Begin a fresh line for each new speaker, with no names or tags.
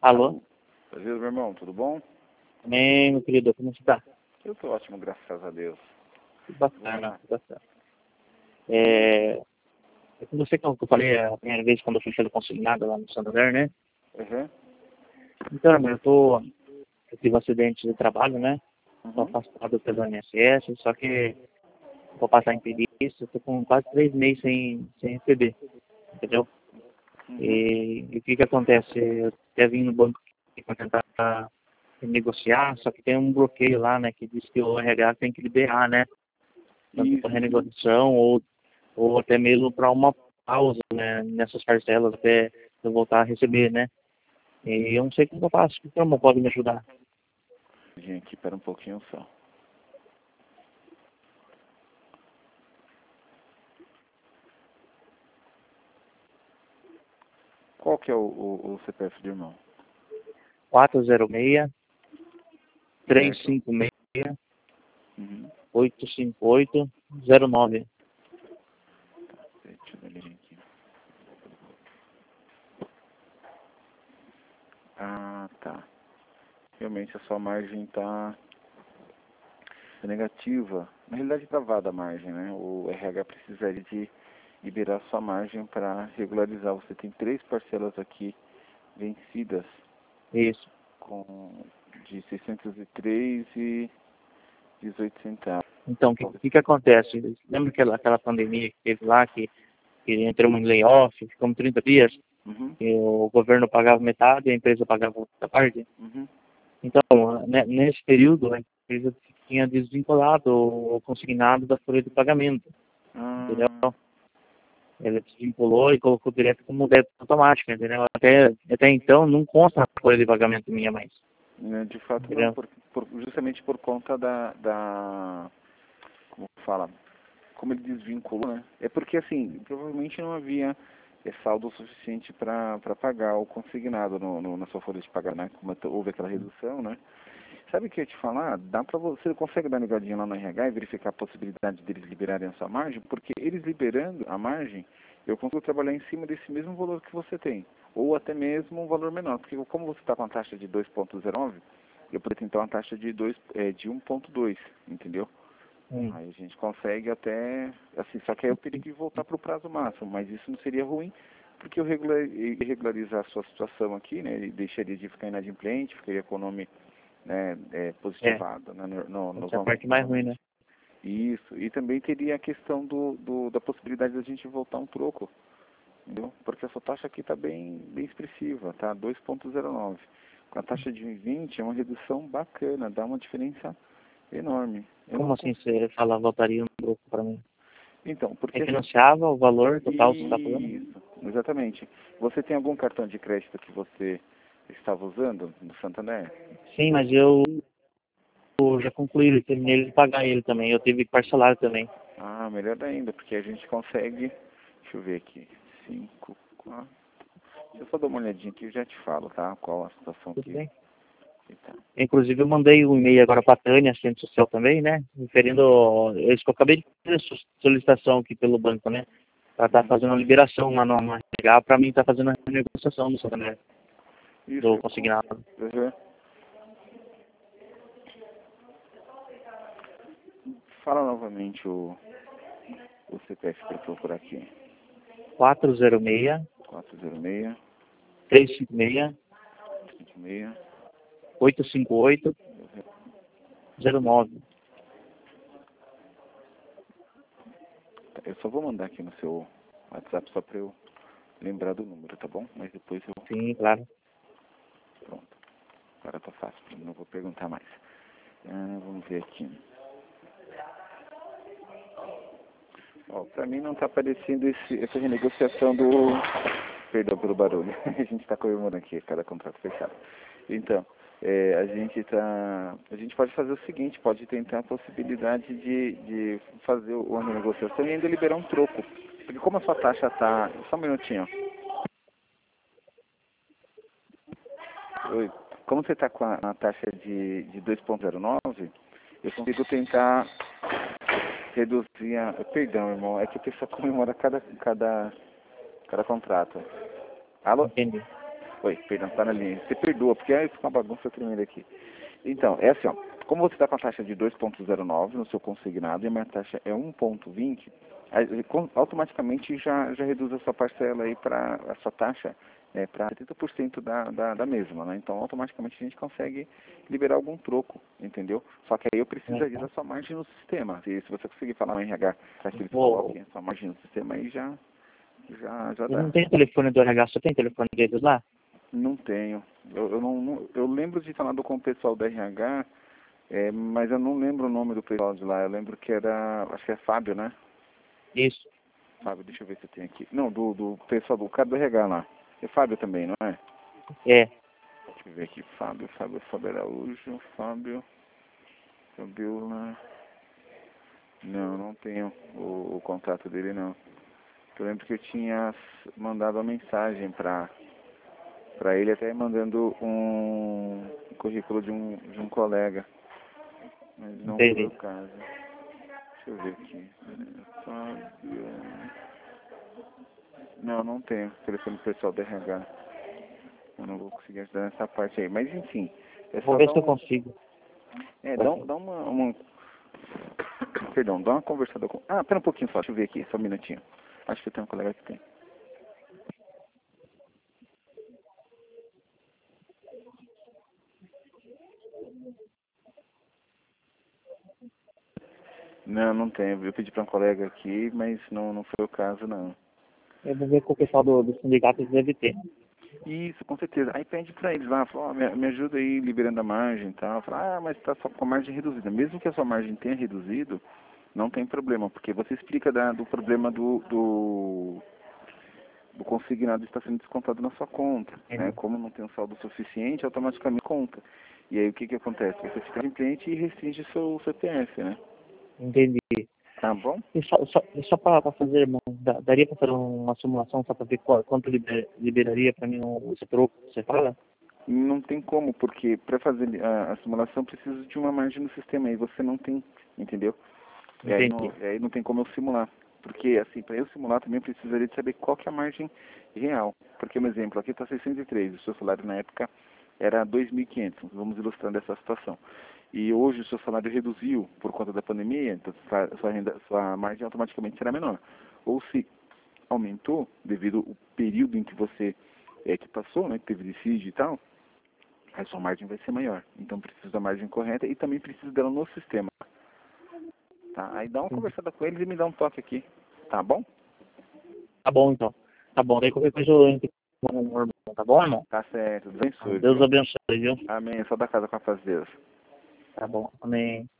Alô?
Prazer, meu irmão, tudo bom?
Bem, meu querido, como você tá?
Eu tô ótimo, graças a Deus.
Tudo
Vamos lá.
bacana, tudo bacana. É com você que eu falei a primeira vez quando eu fui fazer consignado lá no Santander, né?
Uhum.
Então, irmão, eu tive um acidente de trabalho, né? Tô
Uhum.
afastado pelo INSS, só que vou passar em perícia, tô com quase 3 meses sem receber, entendeu?
Uhum.
E o que acontece? Eu até vim no banco para tentar negociar, só que tem um bloqueio lá, né, que diz que o RH tem que liberar, né, tanto para
Isso.
renegociação ou até mesmo para uma pausa, né, nessas parcelas até eu voltar a receber, né. E eu não sei como eu faço, como pode me ajudar?
Vim aqui, pera um pouquinho só. Qual que é o CPF do irmão?
406
Certo?
356
Uhum.
858 09.
Deixa eu ver aqui. Ah, tá. Realmente a sua margem tá negativa. Na realidade, travada a margem, né? O RH precisaria de liberar sua margem para regularizar. Você tem 3 parcelas aqui vencidas
Isso.
com de 603,18 centavos.
Então, o que acontece? Lembra aquela pandemia que teve lá, que entramos em layoff, ficamos 30 dias?
Uhum,
Que o governo pagava metade e a empresa pagava outra parte.
uhum.
Então, nesse período, a empresa tinha desvinculado ou consignado da folha de pagamento, entendeu?
Ah,
Ela desvinculou e colocou direto como débito automático, entendeu? Até então, não consta na folha de pagamento minha mais,
né, de fato não,
entendeu?
justamente por conta como fala, como ele desvinculou, né? É porque assim, provavelmente não havia saldo suficiente para pagar o consignado na sua folha de pagamento, né? Como houve aquela redução, né? Sabe o que eu ia te falar? Dá para você consegue dar uma ligadinha lá no RH e verificar a possibilidade deles liberarem a sua margem? Porque eles liberando a margem, eu consigo trabalhar em cima desse mesmo valor que você tem. Ou até mesmo um valor menor. Porque como você está com a taxa de 2,09, eu poderia tentar uma taxa de 1,2, entendeu?
Hum.
Aí a gente consegue até, assim, só que aí eu teria que voltar para o prazo máximo, mas isso não seria ruim, porque eu regularizar a sua situação aqui, né, e deixaria de ficar inadimplente, ficaria com o nome, né,
É,
positivado, né, nos
essa é a parte mais ruim, né?
novamente. Isso, e também teria a questão da possibilidade da gente voltar um troco, entendeu? Porque a sua taxa aqui está bem expressiva, tá? 2,09. Com a taxa de 1,20 é uma redução bacana, dá uma diferença enorme. Eu
Como
não
assim
consigo.
você fala, voltaria um pouco para mim?
Então, porque assim,
Refinanciava o valor total que você está pagando?
isso, exatamente. Você tem algum cartão de crédito que você estava usando no Santander?
Sim, mas eu já concluí, ele, terminei de pagar ele também, eu tive que parcelar também.
Ah, melhor ainda, porque a gente consegue. Deixa eu ver aqui. 5, 4. Deixa eu só dar uma olhadinha aqui e já te falo, tá? Qual a situação
Tudo bem?
que tá.
Inclusive, eu mandei um e-mail agora para a Tânia, assistente social também, né? Referindo, isso que eu acabei de fazer solicitação aqui pelo banco, né? Para estar fazendo a liberação lá no RH, para mim estar fazendo a negociação do Santander,
Isso,
do
eu
consignado.
consigo. Uhum. Fala novamente o CPF para eu procurar aqui.
406
406
356
56.
858 09.
Eu só vou mandar aqui no seu WhatsApp só para eu lembrar do número, tá bom? Mas depois eu.
Sim, claro.
Pronto. Agora tá fácil, não vou perguntar mais. Vamos ver aqui. Ó, pra mim não tá aparecendo essa renegociação do. Perdão pelo barulho. A gente tá comemorando aqui, cada contrato fechado. Então, a gente pode fazer o seguinte, pode tentar a possibilidade de fazer uma renegociação e ainda liberar um troco. Porque como a sua taxa tá. Só um minutinho. Oi. Como você está com a taxa de 2,09, eu consigo tentar reduzir a. Perdão, irmão, é que a pessoa comemora cada contrato. Alô?
Entendi.
Oi, perdão, tá na linha. Você perdoa, porque aí fica uma bagunça tremenda aqui. Então, é assim, ó. Como você está com a taxa de 2,09 no seu consignado e a minha taxa é 1,20, automaticamente já reduz a sua parcela aí para a sua taxa para 70% da mesma, né? Então, automaticamente a gente consegue liberar algum troco, entendeu? Só que aí eu precisaria da sua margem no sistema. Se você conseguir falar no RH para que eles coloquem a sua margem no sistema, aí já
Eu
dá.
não tenho telefone do RH, só tem telefone deles lá?
Não tenho. Eu lembro de falar com o pessoal da RH, mas eu não lembro o nome do pessoal de lá. Eu lembro que era, acho que é Fábio, né?
Isso.
Fábio, deixa eu ver se eu tenho aqui. Não, do pessoal do cara do RH lá. É Fábio também, não é?
É.
Deixa eu ver aqui. Fábio Araújo, Fabiola. Não tenho o contato dele, não. Eu lembro que eu tinha mandado uma mensagem para ele, até mandando um currículo de um colega. Mas não foi o caso. Deixa eu ver aqui. Fábio. Não tenho. Telefone pessoal do RH. Eu não vou conseguir ajudar nessa parte aí. Mas enfim.
Vou ver se eu consigo.
Dá uma. Perdão, dá uma conversada com. Ah, pera um pouquinho só. Deixa eu ver aqui, só um minutinho. Acho que tem um colega que tem. Não tenho. Eu pedi para um colega aqui, mas não foi o caso, não.
Eu vou ver com o pessoal do sindicato, eles devem ter.
Isso, com certeza. Aí pede para eles lá, fala, me ajuda aí liberando a margem e tal. Fala, mas tá só com a margem reduzida. Mesmo que a sua margem tenha reduzido, não tem problema, porque você explica do problema do consignado está sendo descontado na sua conta. Né? Como não tem um saldo suficiente, automaticamente conta. E aí o que acontece? Você fica adimplente e restringe seu CPF, né?
Entendi.
Tá bom?
E só para fazer, irmão, daria para fazer uma simulação só para ver quanto liberaria para mim esse troco que você fala?
Não tem como, porque para fazer a simulação precisa de uma margem no sistema e você não tem, entendeu? E aí não tem como eu simular. Porque, assim, para eu simular também eu precisaria de saber qual que é a margem real. Porque, um exemplo, aqui está 603, o seu salário na época era 2.500, vamos ilustrando essa situação. E hoje o seu salário reduziu por conta da pandemia, então sua margem automaticamente será menor. Ou se aumentou devido ao período em que você que passou, né, que teve dissídio e tal, a sua margem vai ser maior. Então preciso da margem correta e também preciso dela no sistema. Tá? Aí dá uma conversada com eles e me dá um toque aqui. Tá bom?
Tá bom, então. Tá bom, daí qualquer coisa eu entro com o irmão, tá bom, irmão?
Tá certo. Deus abençoe.
Deus
Viu?
abençoe, viu?
Amém. Só da casa com a paz de Deus.
Tá bom, amém.